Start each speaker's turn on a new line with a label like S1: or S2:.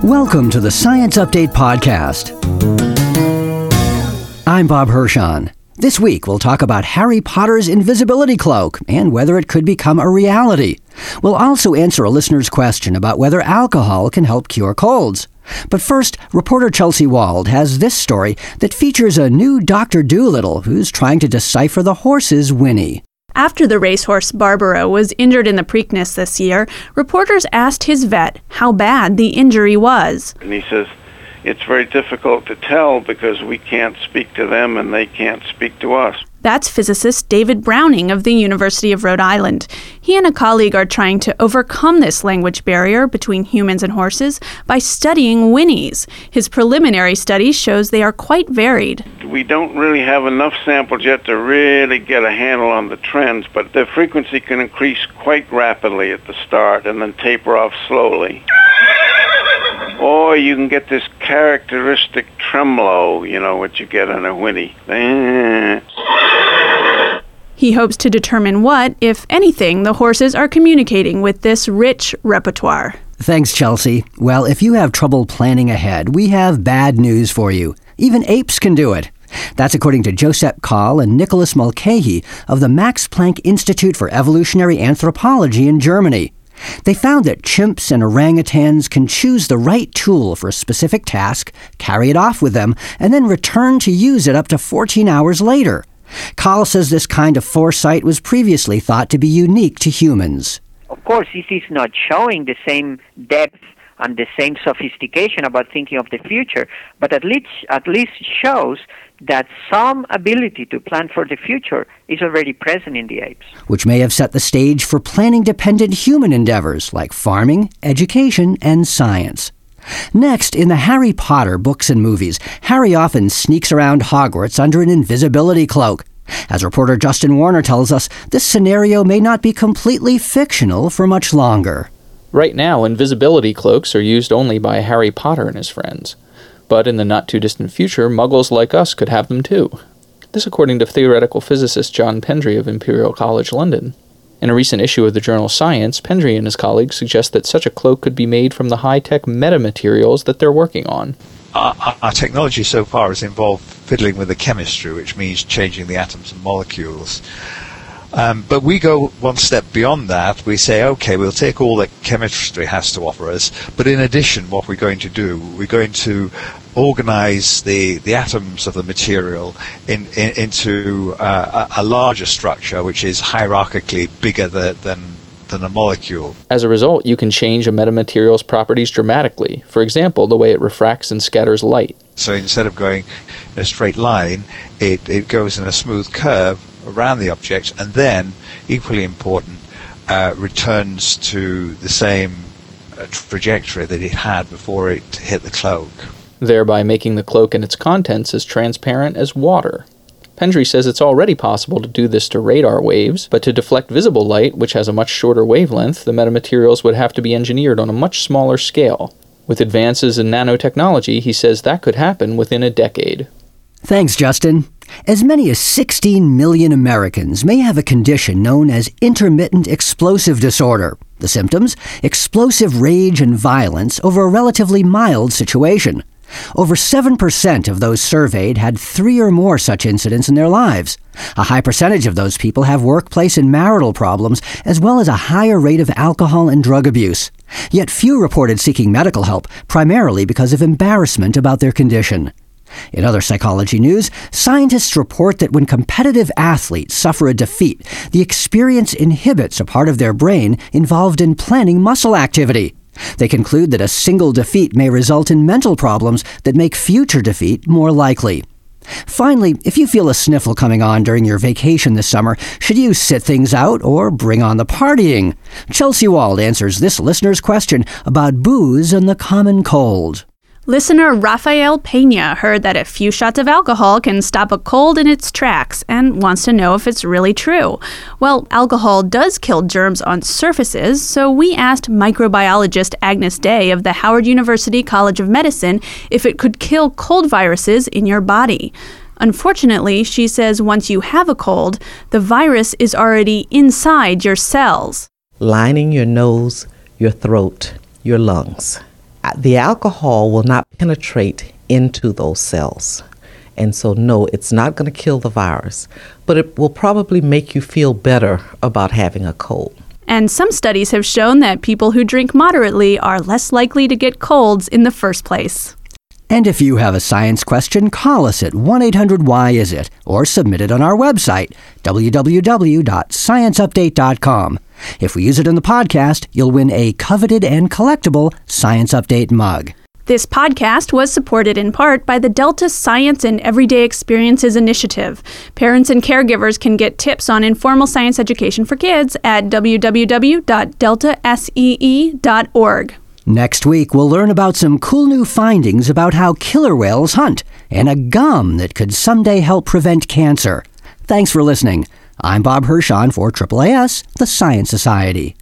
S1: Welcome to the Science Update Podcast. I'm Bob Hirschon. This week, we'll talk about Harry Potter's invisibility cloak and whether it could become a reality. We'll also answer a listener's question about whether alcohol can help cure colds. But first, reporter Chelsea Wald has this story that features a new Dr. Dolittle who's trying to decipher the horse's whinny.
S2: After the racehorse Barbaro was injured in the Preakness this year, reporters asked his vet how bad the injury was.
S3: And he says, it's very difficult to tell because we can't speak to them and they can't speak to us.
S2: That's physicist David Browning of the University of Rhode Island. He and a colleague are trying to overcome this language barrier between humans and horses by studying whinnies. His preliminary study shows they are quite varied.
S3: We don't really have enough samples yet to really get a handle on the trends, but the frequency can increase quite rapidly at the start and then taper off slowly. Or you can get this characteristic tremolo, what you get on a whinny.
S2: He hopes to determine what, if anything, the horses are communicating with this rich repertoire.
S1: Thanks, Chelsea. Well, if you have trouble planning ahead, we have bad news for you. Even apes can do it. That's according to Josep Kahl and Nicholas Mulcahy of the Max Planck Institute for Evolutionary Anthropology in Germany. They found that chimps and orangutans can choose the right tool for a specific task, carry it off with them, and then return to use it up to 14 hours later. Kahl says this kind of foresight was previously thought to be unique to humans.
S4: Of course, this is not showing the same depth and the same sophistication about thinking of the future, but at least shows that some ability to plan for the future is already present in the apes.
S1: Which may have set the stage for planning-dependent human endeavors like farming, education, and science. Next, in the Harry Potter books and movies, Harry often sneaks around Hogwarts under an invisibility cloak. As reporter Justin Warner tells us, this scenario may not be completely fictional for much longer.
S5: Right now, invisibility cloaks are used only by Harry Potter and his friends. But in the not-too-distant future, muggles like us could have them too. This according to theoretical physicist John Pendry of Imperial College London. In a recent issue of the journal Science, Pendry and his colleagues suggest that such a cloak could be made from the high-tech metamaterials that they're working on.
S6: Our technology so far has involved fiddling with the chemistry, which means changing the atoms and molecules. But we go one step beyond that. We say, okay, we'll take all that chemistry has to offer us, but in addition, what we're going to do, we're going to organize the atoms of the material into a larger structure, which is hierarchically bigger than a molecule.
S5: As a result, you can change a metamaterial's properties dramatically. For example, the way it refracts and scatters light.
S6: So instead of going in a straight line, it goes in a smooth curve around the object, and then, equally important, returns to the same trajectory that it had before it hit the cloak,
S5: thereby making the cloak and its contents as transparent as water. Pendry says it's already possible to do this to radar waves, but to deflect visible light, which has a much shorter wavelength, the metamaterials would have to be engineered on a much smaller scale. With advances in nanotechnology, he says that could happen within a decade.
S1: Thanks, Justin. As many as 16 million Americans may have a condition known as intermittent explosive disorder. The symptoms? Explosive rage and violence over a relatively mild situation. Over 7% of those surveyed had 3 or more such incidents in their lives. A high percentage of those people have workplace and marital problems, as well as a higher rate of alcohol and drug abuse. Yet few reported seeking medical help, primarily because of embarrassment about their condition. In other psychology news, scientists report that when competitive athletes suffer a defeat, the experience inhibits a part of their brain involved in planning muscle activity. They conclude that a single defeat may result in mental problems that make future defeat more likely. Finally, if you feel a sniffle coming on during your vacation this summer, should you sit things out or bring on the partying? Chelsea Wald answers this listener's question about booze and the common cold.
S2: Listener Rafael Pena heard that a few shots of alcohol can stop a cold in its tracks and wants to know if it's really true. Well, alcohol does kill germs on surfaces, so we asked microbiologist Agnes Day of the Howard University College of Medicine if it could kill cold viruses in your body. Unfortunately, she says once you have a cold, the virus is already inside your cells.
S7: Lining your nose, your throat, your lungs. the alcohol will not penetrate into those cells. And so, no, it's not going to kill the virus, but it will probably make you feel better about having a cold.
S2: And some studies have shown that people who drink moderately are less likely to get colds in the first place.
S1: And if you have a science question, call us at 1-800-WHY-IS-IT or submit it on our website, www.scienceupdate.com. If we use it in the podcast, you'll win a coveted and collectible Science Update mug.
S2: This podcast was supported in part by the Delta Science and Everyday Experiences Initiative. Parents and caregivers can get tips on informal science education for kids at www.deltasee.org.
S1: Next week, we'll learn about some cool new findings about how killer whales hunt and a gum that could someday help prevent cancer. Thanks for listening. I'm Bob Hirschon for AAAS, the Science Society.